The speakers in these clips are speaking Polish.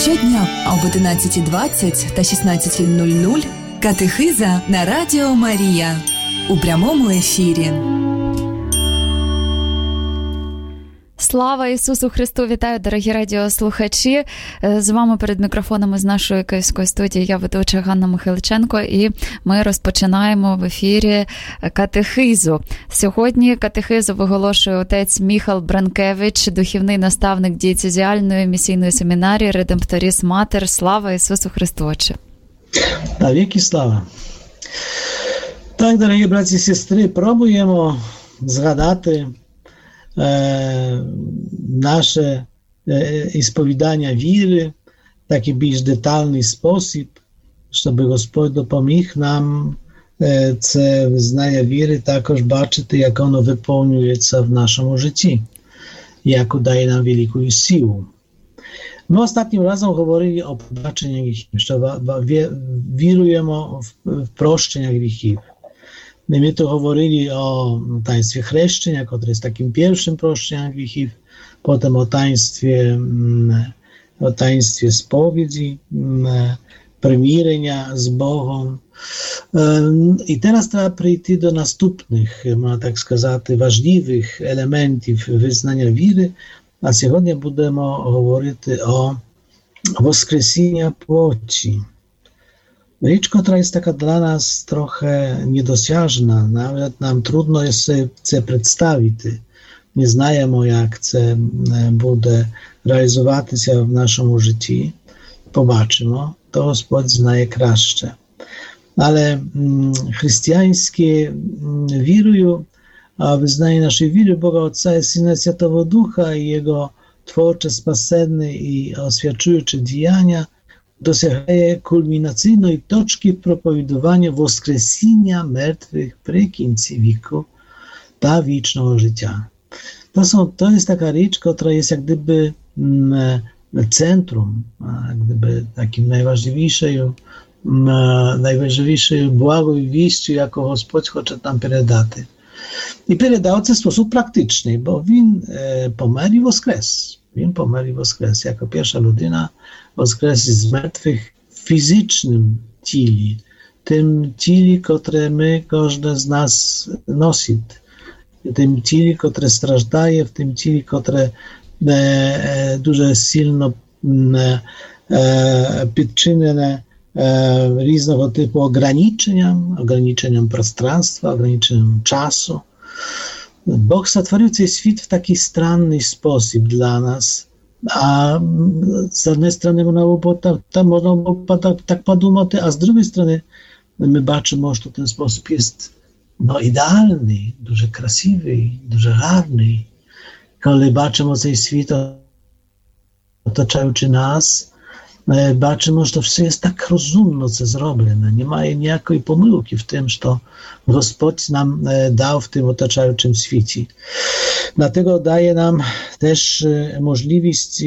Щодня об 11:20 та 16:00 катехиза на Радіо Марія у прямому ефірі. Слава Ісусу Христу! Вітаю, дорогі радіослухачі! З вами перед мікрофонами з нашої київської студії я ведуча Ганна Михайличенко, і ми розпочинаємо в ефірі катехизу. Сьогодні катехизу виголошує отець Міхал Бранкевич, духовний наставник дієцезіальної місійної семінарії Редемпторіс Матер. Слава Ісусу Христу! Отче! Навіки слава! Так, дорогі браті і сестри, пробуємо згадати nasze ispowiadania wiry w taki bільш детальний спосіб, щоб Господь допоміг нам це визнання віри також бачити, як воно виповнюється в нашому житті, як дає нам велику силу. Ми останнім разом говорили о пробаченні гріхів, що віруємо в прощення гріхів. My tu mówili o taństwie chrzeszczenia, które jest takim pierwszym proszczeniem grzechów, potem o taństwie spowiedzi, przymierzenia z Bogiem. I teraz trzeba przejść do następnych, można tak сказать, ważnych elementów wyznania wiary, a dzisiaj będziemy mówić o woskreseniu płoci. Rzecz, która jest taka dla nas trochę niedosiężna, nawet nam trudno jest sobie przedstawić. Nie znajemy, jak to będzie realizować się w naszym życiu. Pobaczymy, to Gospodź znaje краще. Ale chrześcijańskie wierują, a wyznanie naszej wiry Boga Otca i Syna Świętego Ducha i Jego twórcze, spasenne i oświadczające działania dosięgaje kulminacyjnej toczki propowiadowania woskresenia martwych przy końcu wieku ta wiecznego życia. To jest taka rzecz, która jest jak gdyby centrum, jak gdyby takim najważniejszym błagoj wieścią, jaką Gospodź chce nam przekazać. I przekazał to w sposób praktyczny, bo On pomarł i woskres. On pomarł i woskres. Jako pierwsza ludyna woskres z martwych w fizycznym ciele, tym ciele, które my, każdy z nas nosi, tym ciele, które strażdaje, w tym ciele, które дуже silno підчинене різного типу ograniczeniom пространства, ograniczeniom czasu. Bóg stworzył ten świat w taki stranny sposób dla nas, a z jednej strony można było tak podumać, a z drugiej strony my baczymy, że ten sposób jest idealny, дуже красивий, дуже гарний. Коли бачимо цей світ, оточаючи нас, бачимо, що все є так розумно це зроблено. Немає ніякої помилки в тим, що Господь нам дав в тим оточаючим світі. Dlatego daje nam też możliwość,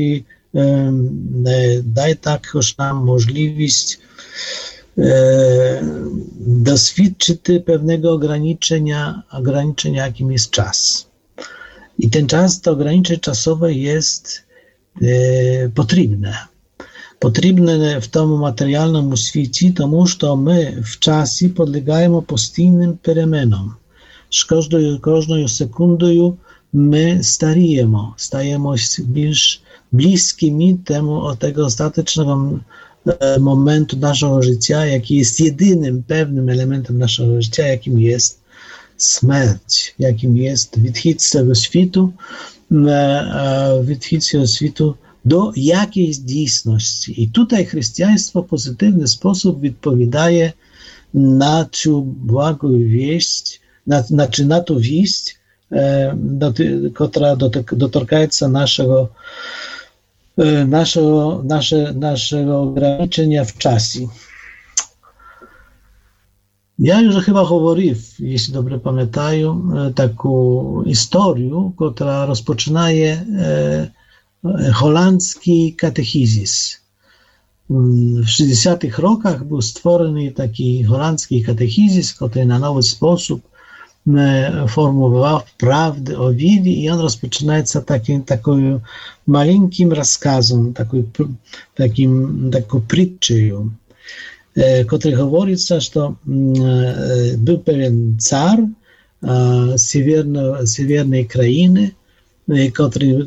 daje також nam możliwość doświadczyć pewnego ograniczenia, jakim jest czas. I ten czas, to ograniczenie czasowe jest potrzebne. Potrzebne w tym materialnym świecie, тому що my w czasie podlegamy postійnym переменам. Z każdą sekundą my stajemy більш bliskimi tego ostatecznego momentu naszego życia, jaki jest jedynym pewnym elementem naszego życia, jakim jest śmierć, jakim jest wyjście z tego światu do jakiejś dziejstności. I tutaj chrześcijaństwo w pozytywny sposób odpowiadaje na tę błagą wieść, na tą wieść, która dotyka naszego ograniczenia w czasie. Ja już chyba mówił, jeśli dobrze pamiętaję, taką historię, która rozpoczynaje holandzki katechizis. W 60-tych rokach był stworzony taki holandzki katechizis, który na nowy sposób formułował prawdy o wiry i on rozpoczynaється takim maleńkim rozkazem, taką prитчею, który mówi, że był pewien car siewernej krainy, który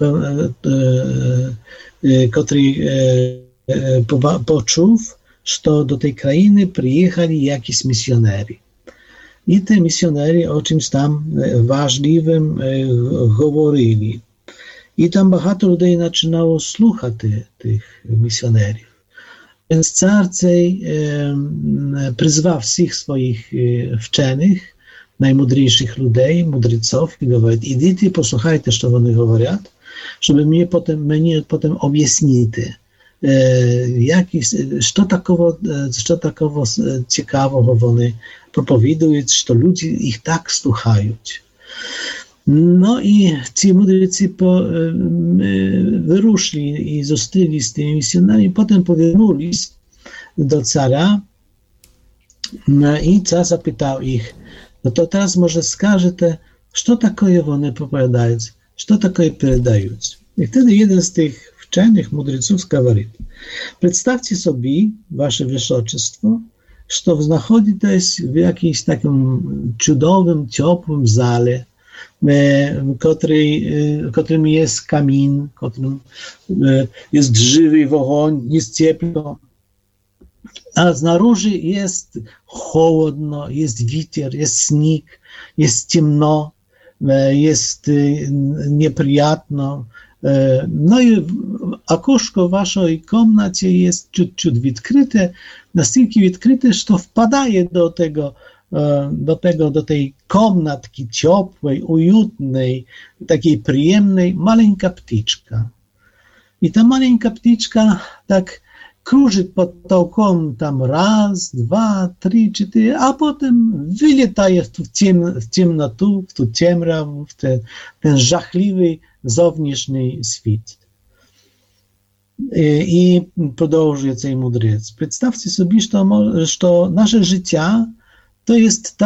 poczuł, że do tej krainy przyjechali jakieś misjonerzy. I te misjonerzy o czymś tam ważliwym mówili. I tam багато ludzi zaczynało słuchać tych misjonerów. Więc car цей przyzwał wszystkich swoich wczenych, najmądrzejszych ludzi, mudryców i mówi: idźcie, posłuchajcie, co oni mówią, żeby mnie potem objaśnili, co takiego ciekawego oni propowiadają, że ludzie ich tak słuchają. No i ci mudrycy wyruszyli i zostali z tymi misjonami, potem powrócili do cara i car zapytał ich: no to teraz może skażecie, co takiego oni propowiadają, co takiego переdają. I wtedy jeden z tych wcześniejszych mudryców mówi: przedstawcie sobie, wasze wysoczystwo, że znajdujecie w jakimś takim cudowym, ciepłym zale, którym jest kamin, którym jest żywy ogień, jest ciepło, a znarужи jest chłodno, jest wiatr, jest śnieg, jest ciemno, jest nieprzyjemno. No i окошко w waszej komnacie jest ciut odkryte, настільки odkryte, że wpadaje do tej komnatki ciepłej, ujutnej, takiej przyjemnej, maleńka ptyczka. I ta maleńka ptyczka tak kruży pod tołką tam raz, dwa, trzy, cztery, a potem wyletaje w ciemnotę, w tu ciemrawę, w ten żachliwy, zewnętrzny świat. I продовжує цей мудрець. Представте собі, що наше життя to jest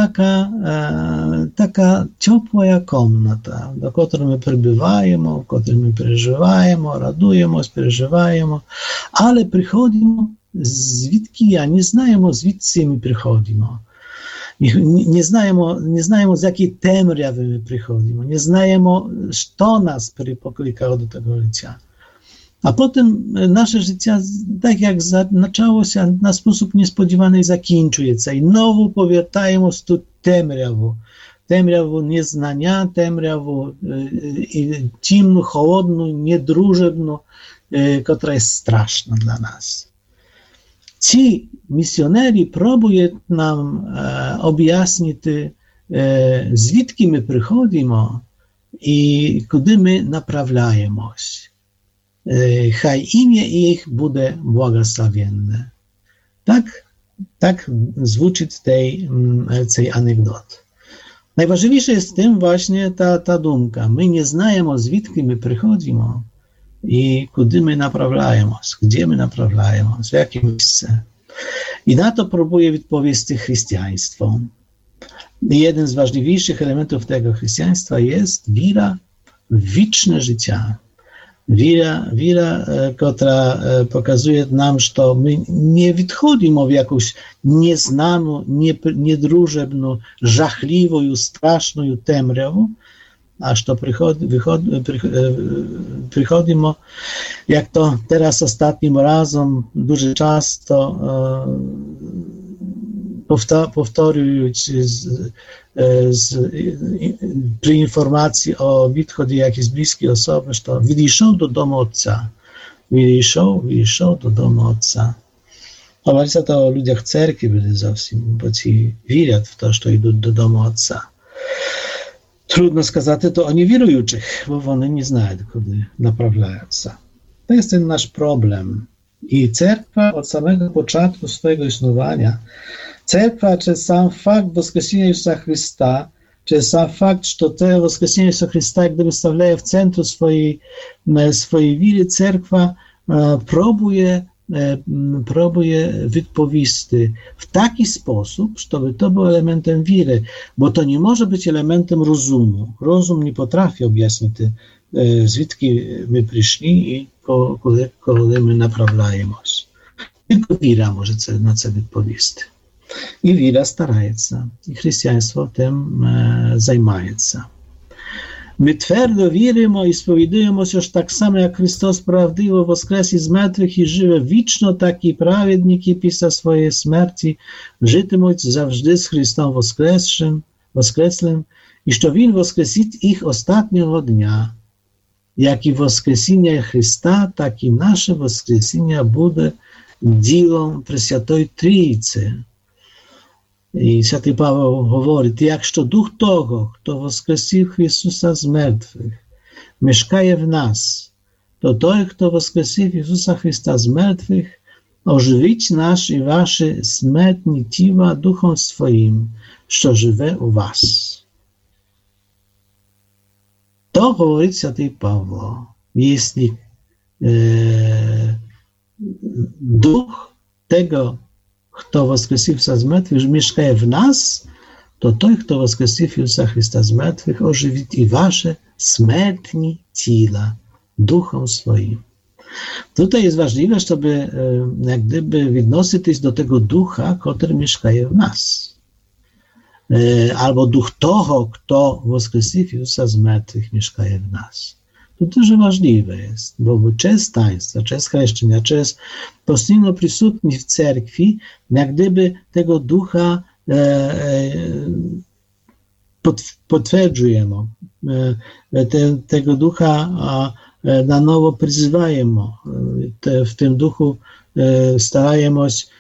taka ciepła komnata, do której my przybywamy, w której my przeżywamy, radujemy, przeżywamy, ale przychodzimy звідки nie znamy, звідси my przychodzimy. Nie znamy, z jakiej temryawy my przychodzimy, nie znamy, co nas poklikało do tego życia. A potem nasze życie, tak jak zaczęło się, na sposób niespodziewany zakończyło się i znowu powracamy w tu temrяву nieznania, temrяву ciemną, chłodną, niedrużebną, która jest straszna dla nas. Ci misjonerzy próbują nam objaśnić, звідки my przychodzimy i kudy my naprawiamy się. Chaj imię ich będzie błogosławienne. Tak звучить tej anegdoty. Najważniejsze jest w tym właśnie ta dumka. My nie znamy, звідки my przychodzimy i kudy my naprawiamy, gdzie my naprawiamy, w jakim miejsce. I na to próbuje odpowiedzieć chrześcijaństwo. Jeden z ważniejszych elementów tego chrześcijaństwa jest wiara w wieczne życie. Wiara, która pokazuje nam, że my nie wychodzimy w jakąś nieznaną, niedrużebną, żachliwą, straszną temrяву, a że przychodzimy, jak to teraz ostatnim razem, dużo często powtarzając przy informacji o відході jakiejś bliskiej osoby, że wyszedł do domu Ojca. Wyszedł do domu Ojca. Mówię to o ludziach cerkwi byli zawsze, bo ci wierzą w to, że idą do domu Ojca. Trudno сказать to o niewierujących, bo oni nie znają, kiedy naprawiają się. To jest ten nasz problem. I cerkwa od samego początku swojego istnienia, cerkwa, czy sam fakt woskreślenia Jezusa Chrysta, czy sam fakt, że to woskreślenie Jezusa Chrysta jak gdyby stawia w centrum swojej wiary, cerkwa próbuje próbuje wypowiedzieć w taki sposób, żeby to był elementem wiry, bo to nie może być elementem rozumu. Rozum nie potrafi objaśnić, zwідки my przyszli i kiedy my naprawляємо. Tylko wira może na co wypowiedzieć. I wira staraje się, i chrześcijaństwo tym zajmuje się. My twardo wierzymy i spowiadujemy, że tak samo jak Chrystus prawdziwie woskres z martwych i żywe wieczno, tak i prawiedniki pisa swojej śmierci żytymуть zawsze z Chrystusem woskreslym i że Він woskresить ich ostatniego dnia. Jak i woskresenie Chrysta, tak i nasze woskresenie będzie dziełem Prесвятої Трійці. I Święty Paweł mówi, jak że duch tego, kto woskresил Jezusa z martwych, mieszkaje w nas, to той, kto woskresил Jezusa Chrysta z martwych, ożywić nasz i wasze śmiertne ciała duchem swoim, co żywe u was. To mówi Święty Paweł, jeśli duch tego, kto woskresил Jezusa z martwych, mieszkaje w nas, to той, kto woskresил Jezusa Chrysta z martwych, ożywi i wasze śmiertne ciała duchem swoim. Tutaj jest ważliwe, żeby jak gdyby odnosić się do tego ducha, który mieszkaje w nas. Albo duch tego, kto woskresил Jezusa z martwych, mieszkaje w nas. To дуже ważliwe jest, bo przez taństwa, przez chrzczenia, przez postійną przysutność w cerkwi, jak gdyby tego ducha potwierdzujemy, tego ducha na nowo przyzywajemy, w tym duchu starajemy się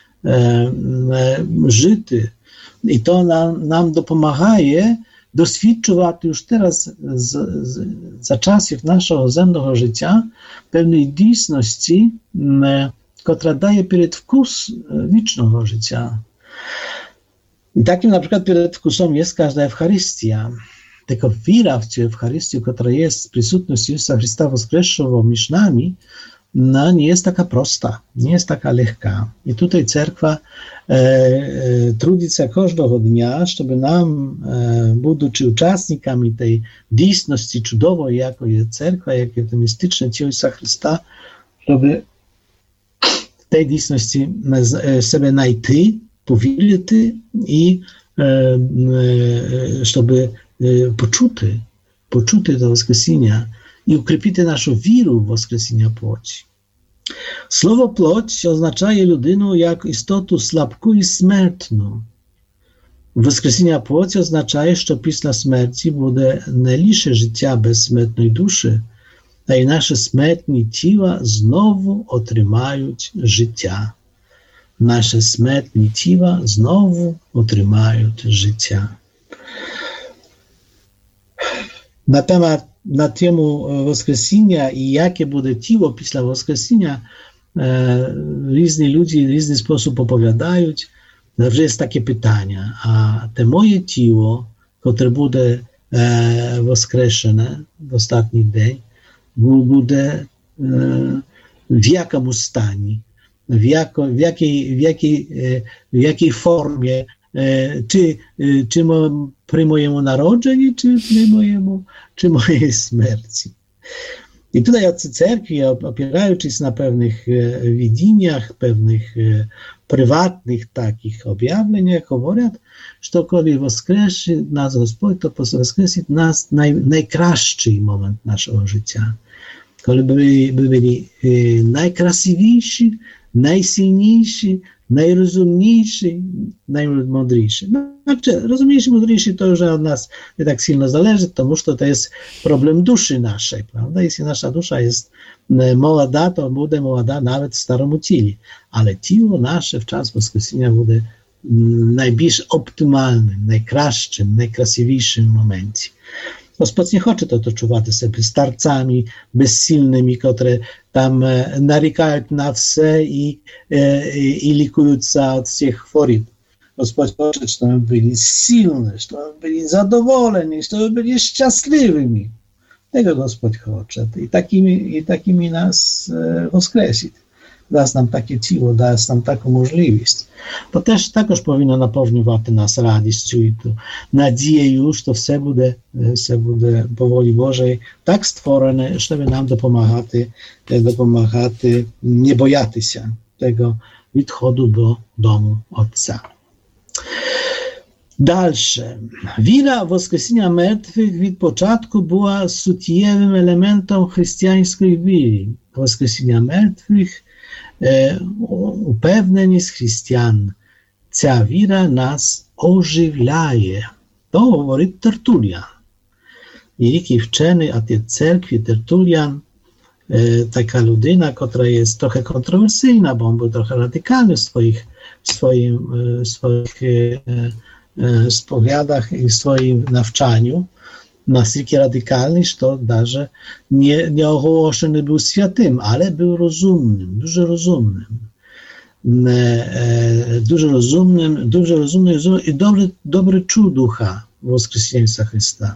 żyć i to nam dopomaga doświadczувати już teraz za czasów naszego zemnego życia pewnej dійсності, która daje przedwkus wiecznego życia. I takim na przykład przedwkusem jest każda Eucharystia. Tylko wiara w tę Eucharystię, która jest przysutność Jezusa Chrysta woskreszonego między nami, nie jest taka prosta, nie jest taka lekka. I tutaj cerkwa trudzi się każdego dnia, żeby nam, będący uczestnikami tej dійсності cudowej, jako jest cerkwa, jakie to mistyczne ciało Jezusa Chrysta, żeby w tej dійсності sobie znajти, powierzyć i żeby poczuty do woskresenia i ukrypić naszą wiarę w woskresenia płoci. Słowo płoć oznacza ludynę jak istotę słabką i śmiertną. Woskresenia płoci oznacza, że pisla śmierci będzie nie lisze życia bezśmiertnej duszy, a i nasze śmiertne ciała znowu otrzymają życia. Nasze śmiertne ciała znowu otrzymają życia. Na temu woskresenia i jakie będzie ciało pisla woskresenia, różni ludzie w różny sposób opowiadają. Zawsze jest takie pytanie, a te moje ciało, które będzie woskresene w ostatni dzień, będzie w jakim stanie, w jakiej formie, czy przy moim narodzeniu, czy mojej śmierci. I tutaj odcy cerkwi, opierając na pewnych widzeniach, pewnych prywatnych takich objawieniach, mówią, że kiedy woskreszy nas Gospodź, to woskreszy nas najkraszczy moment naszego życia. Kiedy byli najkrasiwsi, najsilniejsi, najrozumniejsi, najmądrzejsi. Znaczy, rozumniejsi, mądrzejsi to już od nas nie tak silno zależy, to jest problem duszy naszej, prawda? Jeśli nasza dusza jest młoda, to będzie młoda nawet w starym ciele, ale ciało nasze w czas woskresenia będzie najbliżej optymalnym, najkraszczym, najkrasiwniejszym momencie. Gospod nie chce to czuwać sobie starcami bezsilnymi, które tam narikają na wse i likują się od tych chorób. Gospod chce, żeby byli silni, żeby byli zadowoleni, żeby byli szczęśliwymi. Tego Gospod chce i takimi nas woskresić. дасть нам таке тіло, дасть нам таку можливість. То теж також повинно наповнювати нас радістю і надією, що все буде по волі Божій так створене, щоб нам допомагати не боятися tego відходу до дому Отця. Dalsze. Wira Woskresenia Martwych від початку była суттєвим елементом християнської віри. Воскресіння мертвих упевненість християн. Ця віра нас оживляє. То говорить Тертуліан. Великий вчений отець церкви Тертуліан, така людина, яка є трохи контроверсійна, бо він був трохи радикальний в своїх spowiadach i w swoim nawczaniu, настільки радикальний, що навіть не оголошений був святим, але був розумним, дуже розумним. Дуже розумним і добре чув духа Воскресенця Христа.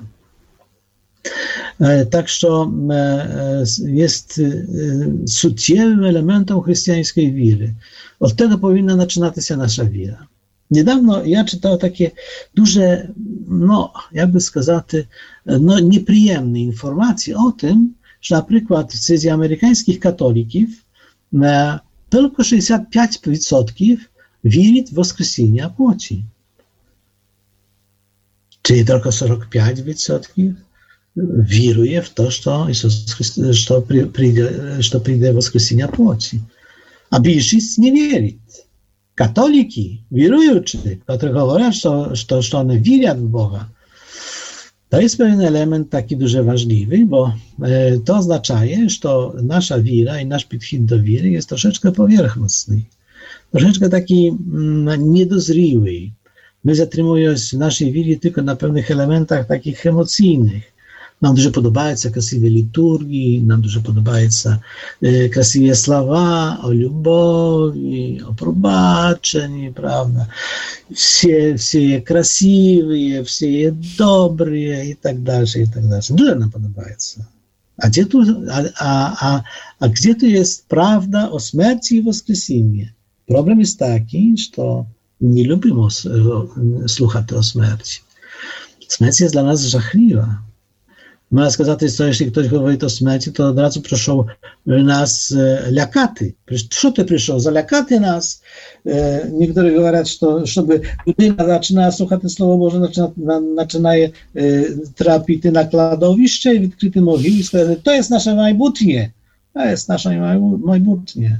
Так що є суттєвим елементом християнської віри. Od tego powinna zaczynatися nasza wiara. Niedawno ja czytałem takie duże, jakby сказати, nieprzyjemne informacje o tym, że na przykład w wśród amerykańskich katolików tylko 65% wierzy w woskresenie płoci. Czyli tylko 45% wieruje w to, że przyjdzie woskresenie płoci. A większość nie wierzy. Katoliki, wierujący, którzy mówią, że one wierzą w Boga, to jest pewien element taki дуже ważny, bo to oznacza, że nasza wiara i nasz podchód do wiary jest troszeczkę powierzchowny, troszeczkę taki niedozrzały. My zatrzymujemy się w naszej wierze tylko na pewnych elementach takich emocjonalnych. Nam дуже подобаються красиві літургії, нам дуже подобаються красиві слова о любові, о пробаченні, правда? Всі красиві, всі добрі і так далі, і так далі. Дуже нам подобається. А gdzie tu jest prawda o śmierci i woskreseniu? Problem jest taki, że nie lubimy słuchać o śmierci. Śmierć jest dla nas żachliwa. Można сказати, що якщо хтось говорить о смерті, то одразу прийшов нас лякати. Що ти прийшов? Залякати нас? Niektórzy говорять, що щоб людина починає слухати Слово Боже, починає трапити на кладовище, відкрити могилу і сказати, to jest nasze майбутнє. To jest nasze майбутнє.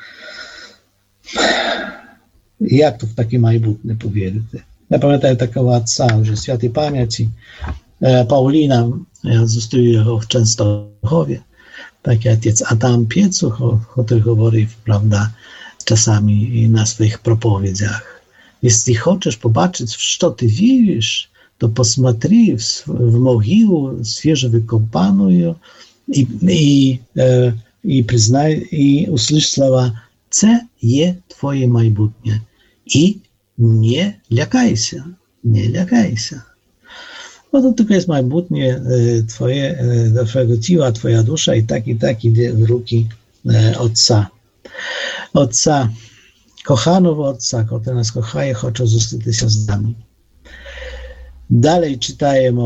Jak to w takie majbutne powierzyć? Ja pamiętam takiego ojca, już świętej pamięci, Paulina, ja zostawiłem go w Częstochowie, taki ojciec Adam Piecuch, który mówi, prawda, czasami na swoich propowiedziach. Jeśli chcesz popatrzeć, w co ty wierzysz, to posмотри w mogiłę świeżo wykopaną i przyznaj, i usłysz słowa, це є твоє майбутнє. І не лякайся, не лякайся. Bo to tylko jest майбутнє twoje, twojego ciała, twoja dusza i tak idzie w ruki Otca. Otca, kochanego Otca, który nas kocha i chce zostać się z nami. Dalej czytajemy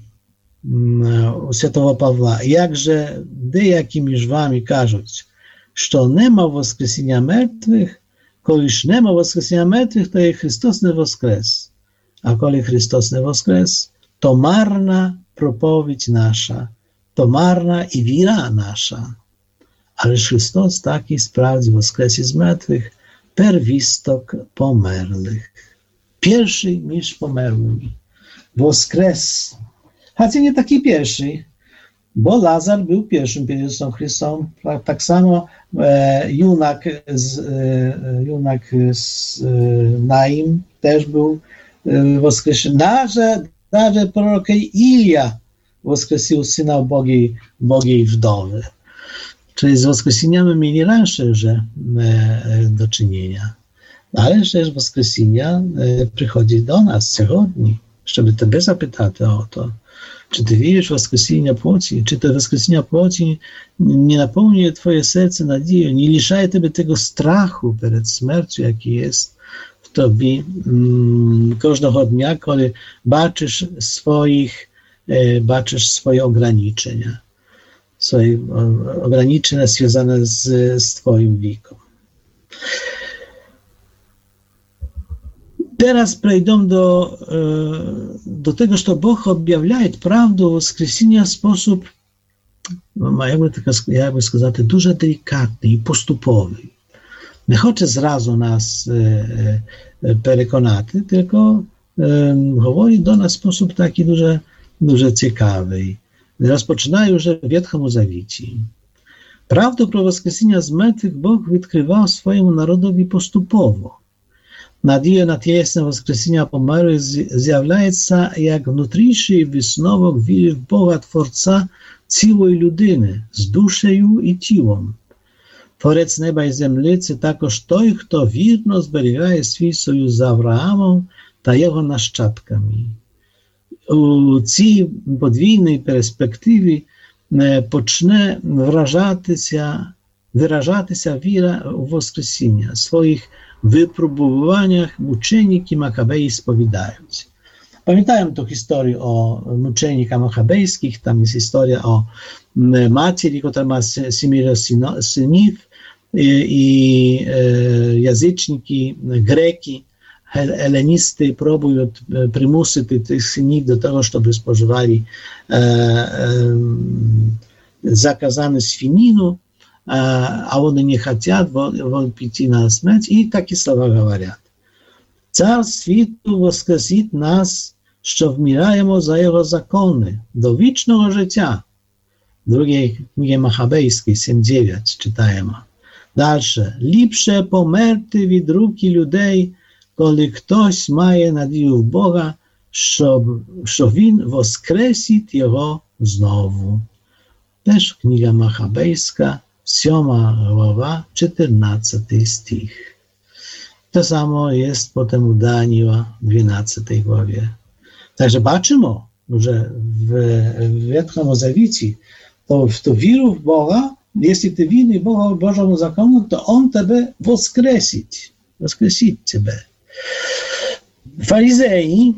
u świętego Pawła. Jakże деякими ж вами кажуть, що нема воскресіння мертвих, коли ж нема воскресіння мертвих, то і Христос не воскрес. А коли Христос не воскрес, to marna propowiedź nasza, to marna i wira nasza. Ależ Chrystus taki sprawdzi woskresie z martwych, perwistok pomerłych. Pierwszy niż pomerły. Woskres. Choć nie taki pierwszy, bo Lazar był pierwszym przed Jezusem Chrystusem. Tak samo junak z Naim też był woskreślony. Nawet prorok Ilija woskreślił syna ubogiej wdowy. Czyli z woskreseniami mieli raczej do czynienia. Ale też woskresenia przychodzi do nas сегодня, żeby Ciebie zapytać o to, Czy ty wierzysz w woskresenie płoci? Czy to woskresenie płoci nie napełni twoje serce nadzieją, nie liszuje ciebie tego strachu przed śmiercią, jaki jest w tobie każdego dnia, kiedy baczysz swoje ograniczenia. Swoje ograniczenia związane z twoim wiekiem. Teraz przejdę do tego, że Bóg objawia prawdę woskresenia w sposób, jakby сказать, дуже delikatny i postupowy. Nie chce zrazu nas przekonać, tylko mówi do nas w sposób taki дуже ciekawy. Rozpoczyna już w Wietchemu Zawecie. Prawdę pro woskresenia z martwych Bóg odkrywał swojemu narodowi postupowo. Nadzieja na cielesne woskresenia pomarłych zjawia się jak wnętrzniejszy wysновок wiary w Boga Twórca całej ludziny, z duszą i ciałem. Twórec nieba i ziemi, to także той, kto wierno зберігає swój sojusz z Abrahamem ta jego naszczadkami. U цій podwójnej perspektywie pocznie wyrażać się wiara w woskresenia, swoich wypróbowaniach muczeniki Makabei spowiadając. Pamiętają tę historię o muczenikach makabejskich, tam jest historia o materi, która ma 7 synów i języczniki, Greki, helenisty próbują przymusić tych synów do tego, żeby spożywali zakazane świninu, a one nie chcą, bo pić na śmierć i takie słowa mówią. Car świtu woskresить nas, що вмираємо за його закони, до вічного життя. W drugiej knigie Machabejskiej, 7:9 czytajemy. Dalsze. Lepsze pomerty від руки людей, коли хтось має надію в Бога, що він воскресить його знову. Też kniga Machabejska, 7 głowa, 14 stich. To samo jest potem u Daniela w 12 głowie. Także baczymy, że w Wietchemu Zawecie to wiru w Boga, jeśli ty wierny Bożemu zakonu, to On ciebie woskresить ciebie. Faryzei,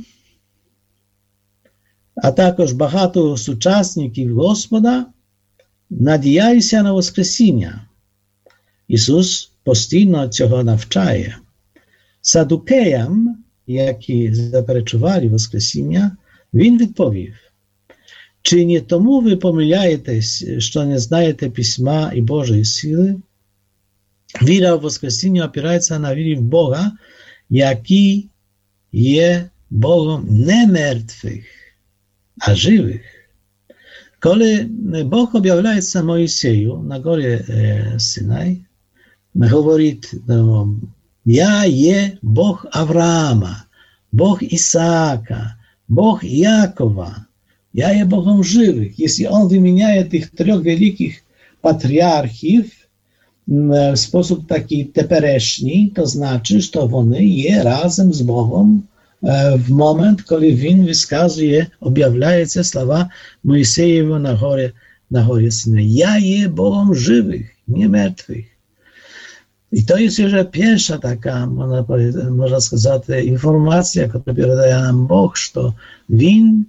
a także багато сучасників Господа надіялися на воскресіння. Ісус постійно цього навчає. Садукеям, які заперечували воскресіння, він відповів: чи не тому ви помиляєтесь, що не знаєте письма і Божої сили? Віра в воскресіння опирається на вірі в Бога, який є Богом не мертвих, a żywych. Kiedy Bóg objawia się Mojsieju na górze Synaj, mówi: ja je Bóg Abrahama, Bóg Isaaka, Bóg Jakowa, ja je Bogiem żywych. Jeśli On wymienia tych 3 wielkich patriarchów w sposób taki tepereszny, to znaczy, że one je razem z Bogiem w moment, kiedy on wyskazuje, objawia się słowa Mojsiejewa na górze Synaj. Ja je Bogiem żywych, nie martwych. I to jest już pierwsza taka, można сказать, informacja, która передає nam Bóg, że on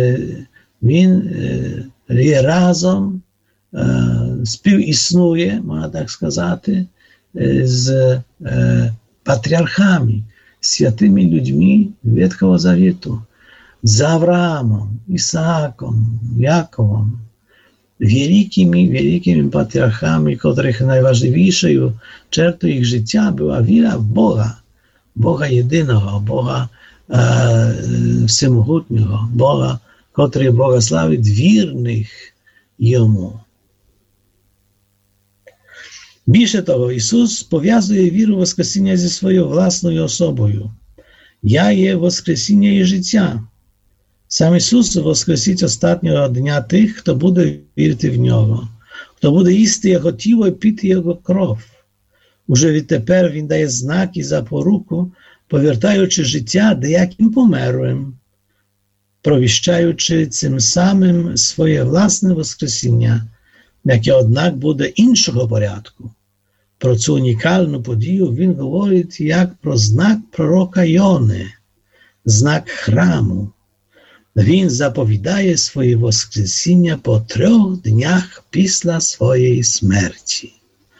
je razem współistnuje, można tak сказать, z patriarchami, świętymi ludźmi Wietchego Zawietu, z Abrahamem, Isaakiem, Jakowem, wielkimi patriarchami, których najważniejszą czertą ich życia była wiara w Boga jedynego, Boga wszechmogącego, Boga, który błogosławi wiernych Jemu. Більше того, Ісус пов'язує віру воскресіння зі своєю власною особою. Я є воскресіння і життя. Сам Ісус воскресить останнього дня тих, хто буде вірити в Нього, хто буде їсти Його тіло і пити Його кров. Уже відтепер Він дає знаки за поруку, повертаючи життя деяким померлим. провіщаючи цим самим своє власне воскресіння, яке, однак, буде іншого порядку. Про цю унікальну подію він говорить як про знак пророка Йони, знак храму. Він заповідає своє воскресіння по 3 днях після своєї смерті.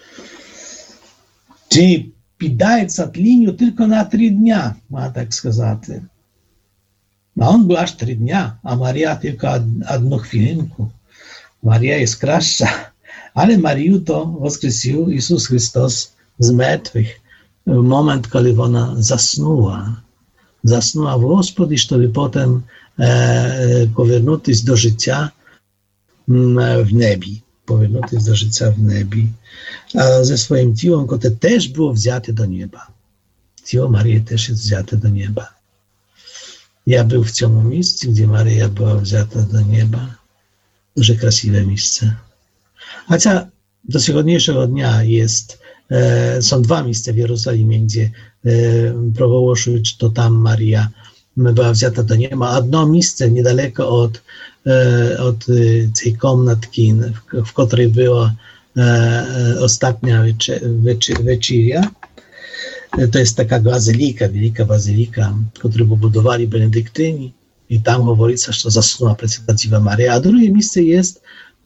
Чи піддається тлінню тільки на 3 дня, можна так сказати. А він був аж 3 дня, а Марія тільки 1 хвилинку. Марія є краща, але Марію то воскресив Ісус Христос з мертвих в момент, коли вона заснула. Заснула в Господі, щоб потім повернутися до життя в небі. Повернутися до життя в небі. А ze swoim ciałem, które też było wzięte do nieba. Ciało Maryi też jest wzięte do nieba. Ja był w tym miejscu, gdzie Maryja była wzięta do nieba. Дуже krasiwe miejsce. Chociaż do dzisiejszego dnia są 2 miejsca w Jerozolimie, gdzie prowołoszyć, to tam Maryja była wzięta do nieba. Jedno miejsce niedaleko od tej komnatki, w której była ostatnia wieczeria. To jest taka bazylika, wielka bazylika, którą pobudowali benedyktyni i tam mówi się, że zasnęła Preczna Maryja. A drugie miejsce jest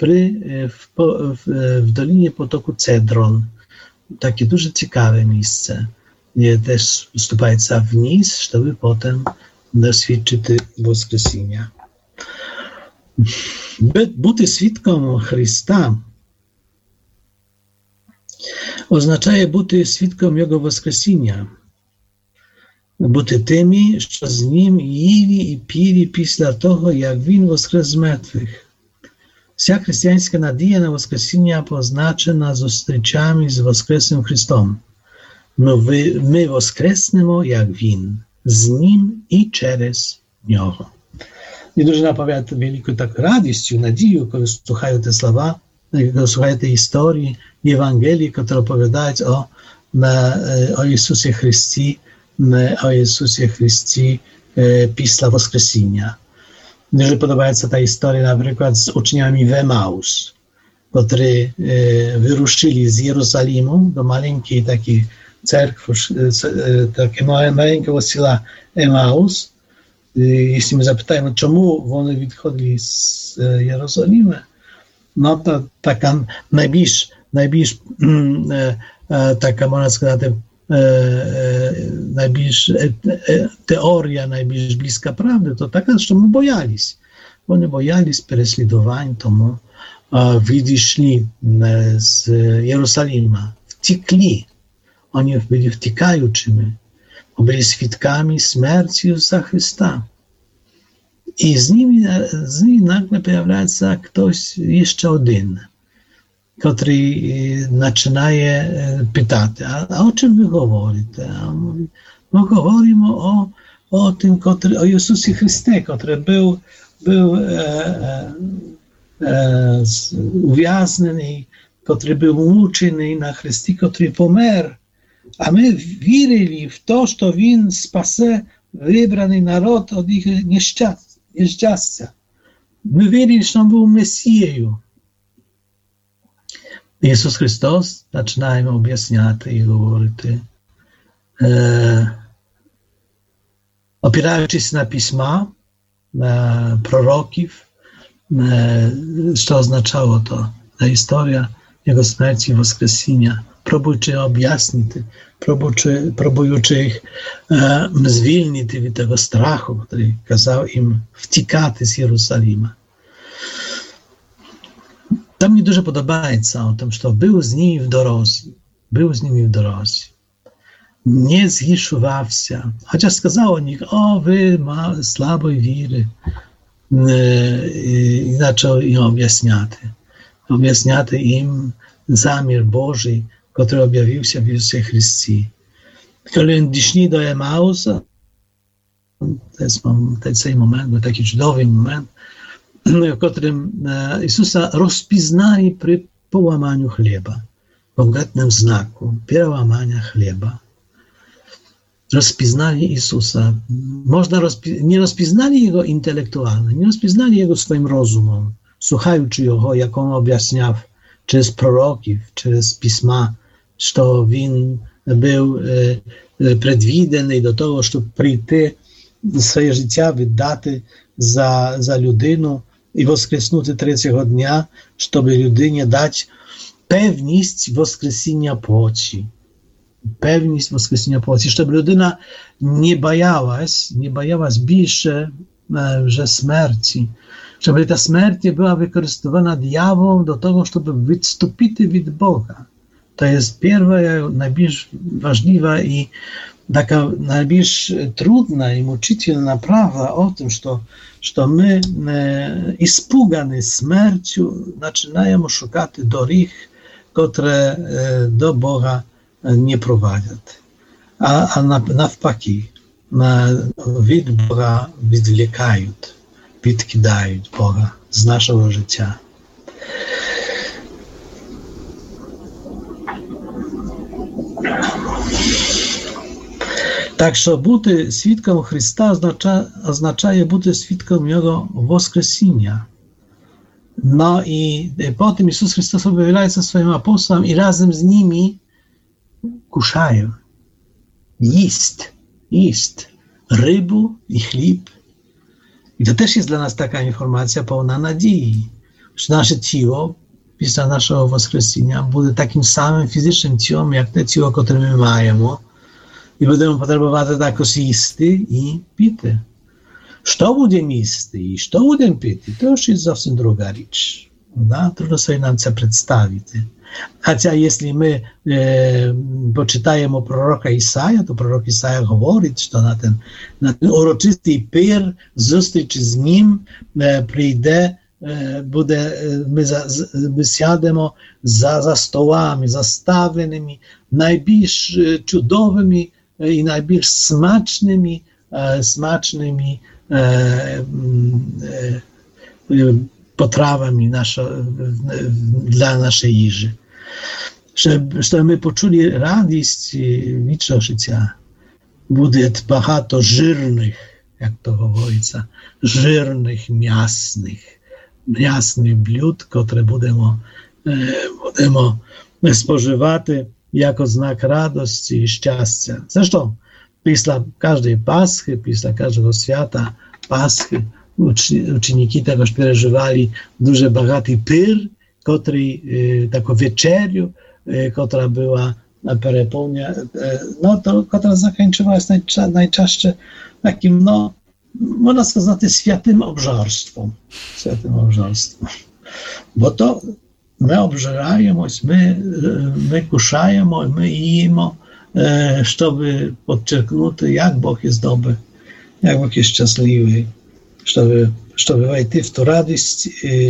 w Dolinie Potoku Cedron. Takie дуже ciekawe miejsce, gdzie też stupająca wniz, żeby potem doświadczyć Woskresenia. Być świadkiem Chrysta oznacza być świadkiem Jego Woskresenia. Być tymi, co z Nim jili i pili pisla tego, jak Він воскрес з мертвих. Вся християнська надія на Воскресіння позначена зустрічами з Воскресним Христом. Ми воскреснемо, як Він, з Ним і через Нього. I дуже napawiają wielką tak radością, nadzieją, kiedy słuchają te słowa, kiedy słuchają tej historii Ewangelii, która opowiadają o Jezusie Chrystie pisla Woskresenia. Дуже подобається та історія, наприклад, з учнями в Емаус, які вирушили з Єрусалиму до маленької такої церкви, такого маленького села Емаус. Jeśli my zapytajmy, czemu вони відходили з Єрусалиму, no to taka najbliż taka, można сказати, najbliż teoria, najbliż bliska prawdy, to taka, że my boялись. Oni boялись переслідувань, тому відійшли з Єрусалима, втекли. Oni byli wtykającymi, byli świadkami śmierci Jezusa Chrysta. I z nimi nagle pojawia się ktoś jeszcze jeden, który zaczynaje pytać, a o czym wy mówicie? A on mówi, no mówimy o tym, o Jezusie Chryste, który był uwięziony, który był muczony na Chrystie, który pomerł. A my wierzyli w to, że On spase wybrany naród od ich nieszczęścia. My wierzyli, że On był Mesją. Jezus Chrystus zaczyna objaśniać i mówić, opierając się na pisma, na proroków, co oznaczało to, ta historia Jego śmierci i woskresenia. Próbujcie objaśnić, próbujcie ich zwolnić od tego strachu, który kazał im wtykać z Jerozolimy. To mi дуже подобається o tym, że był z nimi w drodze. Nie zgrzeszywał się, chociaż сказал o nich, o wy ma słabej wiry, i zaczął im objaśniać im zamiar Boży, który objawił się w Jezusie Chrystie. Kiedy doszli do Emausa, to jest ten moment, był taki cudowny moment, w którym Jezusa rozpoznali przy połamaniu chleba, w konkretnym znaku, przełamania chleba. rozpoznali Jezusa. Nie rozpoznali Jego intelektualnie, nie rozpoznali Jego swoim rozumem, słuchaючи Його, як Он об'ясняв через пророків, через письма, що Він був предвідений до того, щоб прийти, своє життя віддати за людину і воскреснути третього дня, щоб людині дати певність воскресіння плоті. Певність воскресіння плоті, щоб людина не боялась більше вже смерті, щоб та смерть була використована дияволом до того, щоб відступити від Бога. To jest pierwsza, najbardziej ważliwa i taka najbardziej trudna i muczycielna prawda o tym, że my испугani śmiercią zaczynamy szukać dróg, które do Boga nie prowadzą. A nawpaki від Boga відвлікаją, відкидаją Boga z naszego życia. Так що бути свідком Христа означає бути свідком Його воскресіння. No i potem Jezus Chrystus objawiaється swoim apostołom i razem z nimi kuszają. Jeść rybu i chleb. I to też jest dla nas taka informacja pełna nadziei, że nasze ciało, pісля naszego woskresenia, będzie takim samym fizycznym ciałem, jak te ciało, które my mamy. I będziemy potrzebować також їсти і пити. Що будемо їсти і що будемо пити, to już jest zowsім druga rzecz. Да? Trudno sobie nam це представити. Хоча, якщо ми почитаємо пророка Ісая, то пророк Ісая говорить, що на ten урочистий пир, зустріч з ним прийде, ми сядемо за столами, заставленими, найбільш чудовими i najbardziej smacznymi potrawami dla naszej jeży. Żeby my poczuli radość wiecznego życia, będzie багато żyrnych, jak to mówić, żyrnych, mięsnych blud, które będziemy spożywać jako znak radości i szczęścia. Zresztą, pісля każdej Paschy, pісля każdego świata Paschy, uczniki tegoż przeżywali duży, bogaty pyr, taką wieczerię, która była perepełnia, która zakończyła się najczęściej takim, można сказати, świętym obżarstwem. Bo to my obżeraємось, ми кушаємо, ми їмо, щоб підчеркнути, як Бог є добрий, як Бог є щасливий, щоб войти в ту радість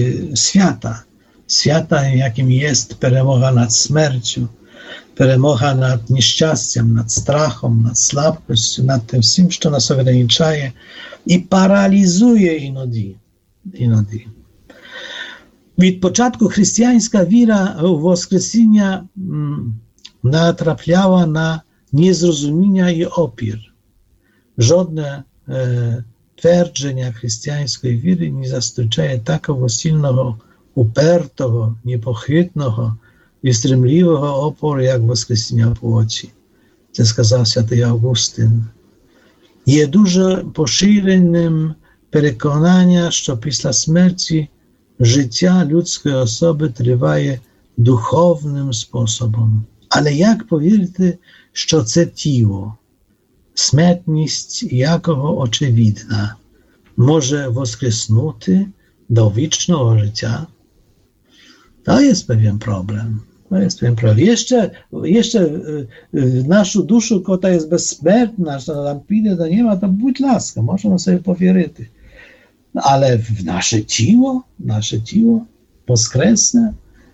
свята, яким є перемога над смертю, перемога над нещастям, над страхом, над слабкістю, над тим всім, що нас ограничає і паралізує іноді. Від початку християнська віра у воскресіння натрапляла на незрозуміння і опір. Жодне твердження християнської віри не зустрічає такого сильного, упертого, непохитного і стремливого опору, як воскресіння плоті. Це сказав святий Августин. Є дуже поширеним переконання, що після смерті життя людської особи триває духовним способом. Але як повірити, що це тіло, смертність якого очевидна, може воскреснути до вічного життя? To jest pewien problem. Jeszcze w naszą duszę, która jest bezsmертna, że tam піде, to nie ma, to будь ласка, можемо sobie powierzyć. Ale w nasze ciało воскресне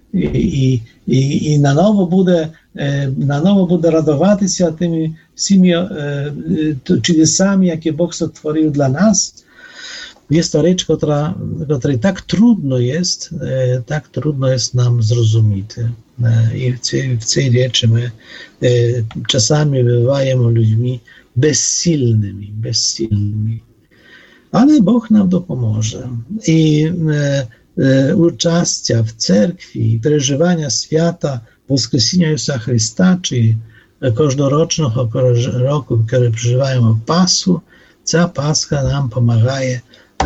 i na nowo буде радуватися tymi всіми чудесами, jakie Bóg stworzył dla nas. Jest to rzecz, której tak trudno jest nam zrozumieć. І в цій речі ми часами буваємо людьми безсильними. Але Бог нам допоможе. І участя в церкві, і переживання свята Воскресіння Ісуса Христа, чи кожнорічного року, коли переживаємо Пасху, ця Пасха нам допомагає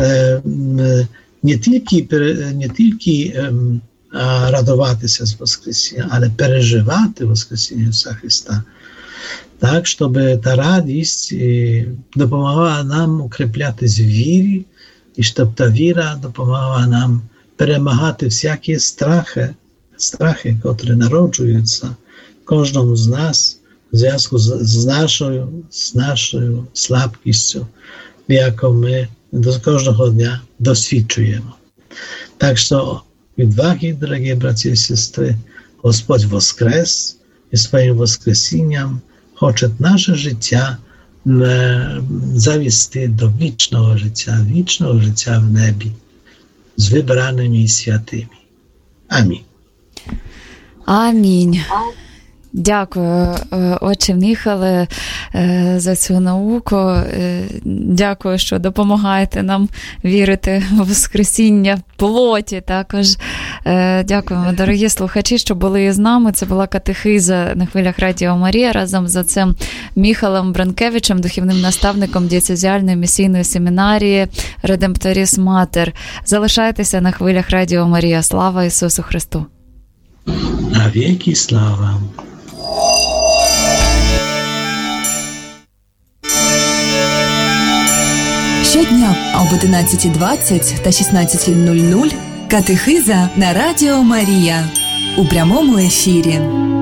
не тільки радуватися з Воскресіння, але переживати Воскресіння Ісуса Христа. Так, щоб та радість допомагала нам укріплятись в вірі, і щоб та віра допомагала нам перемагати всякі страхи, котрі народжуються кожному з нас в зв'язку з нашою слабкістю, яку ми до кожного дня досвідчуємо. Так що, відваги, дорогі браті і сестри, Господь воскрес і своїм воскресінням хоче наше життя завести до вічного життя в небі, з вибраними і святими. Амінь. Амінь. Дякую, отче Міхале, за цю науку. Дякую, що допомагаєте нам вірити в воскресіння плоті. Також дякуємо, дорогі слухачі, що були з нами. Це була катехиза на хвилях Радіо Марія разом з отцем Міхалем Бранкевичем, духовним наставником дієцезіальної місійної семінарії Редемпторіс Матер. Залишайтеся на хвилях Радіо Марія. Слава Ісусу Христу! На віки слава! Щодня об 11:20 та 16:00 катехиза на Радіо Марія у прямому ефірі.